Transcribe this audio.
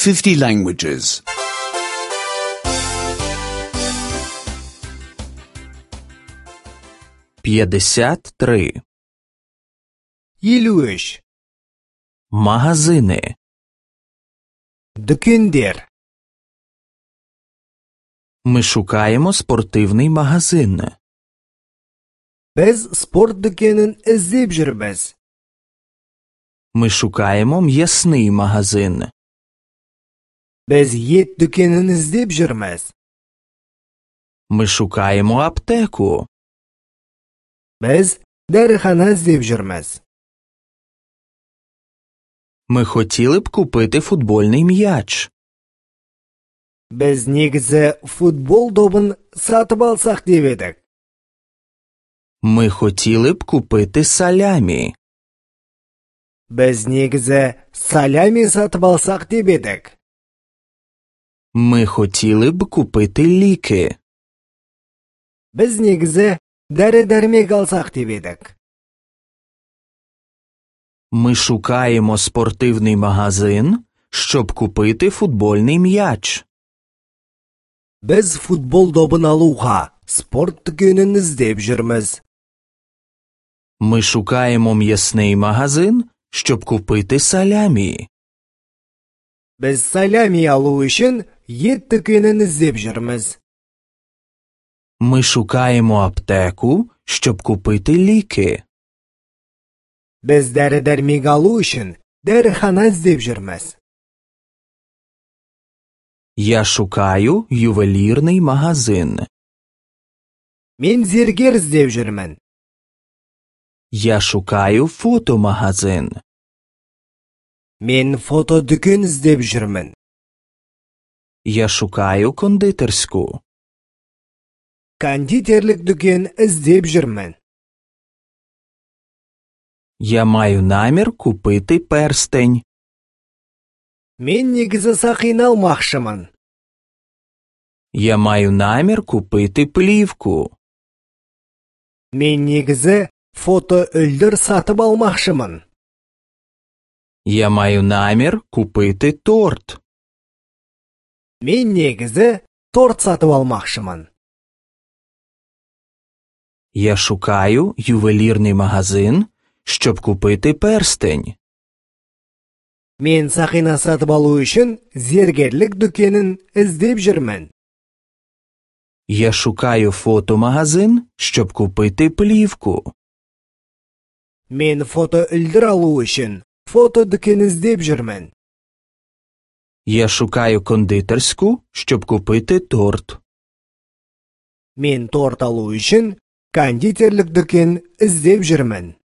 50 languages. 53. 53. Магазини. Дүкендер. Ми шукаємо спортивний магазин. Biz sport дүкенін іздеп жүрміз. Ми шукаємо м'ясний магазин. Biz ет дүкенін іздеп жүрміз. Ми шукаємо аптеку. Biz дәріхана іздеп жүрміз. Ми хотіли б купити футбольний м'яч. Biz негізі футбол добын сатып алсақ деп едік. Ми хотіли б купити салямі. Biz негізі салямі сатып алсақ деп едік. Ми хотіли б купити ліки. Biz негізі дәрі-дәрмек алсақ деп едік. Ми шукаємо спортивний магазин, щоб купити футбольний м'яч. Biz футбол добын алуға спорт дүкенін іздеп жүрміз. Ми шукаємо м'ясний магазин, щоб купити салямі. Biz салямі алу үшін ет дүкенін іздеп жүрміз. Ми шукаємо аптеку, щоб купити ліки. Biz дәрі-дәрмек алу үшін дәріхана іздеп жүрміз. Я шукаю ювелірний магазин. Мен зергер іздеп жүрмін. Я шукаю фотомагазин. Мен фото дүкен іздеп жүрмін. Я шукаю кондитерську. Кондитерлік дүкен іздеп жүрмін. Я маю намір купити перстень. Мен негізі сақин алмақшымын. Я маю намір купити плівку. Мен негізі фото үлдір сатып алмақшымын. Я маю намір купити торт. Мен негізі торт сатып алмақшымын. Я шукаю ювелірний магазин, щоб купити перстень. Мен сақина сатып алу үшін зергерлік дүкенін іздеп жүрмін. Я шукаю фотомагазин, щоб купити плівку. Мен фото үлдір алу үшін фото дүкен іздеп жүрмін. Я шукаю кондитерську, щоб купити торт. Мен торт алу үшін кондитерлік дүкен іздеп жүрмін.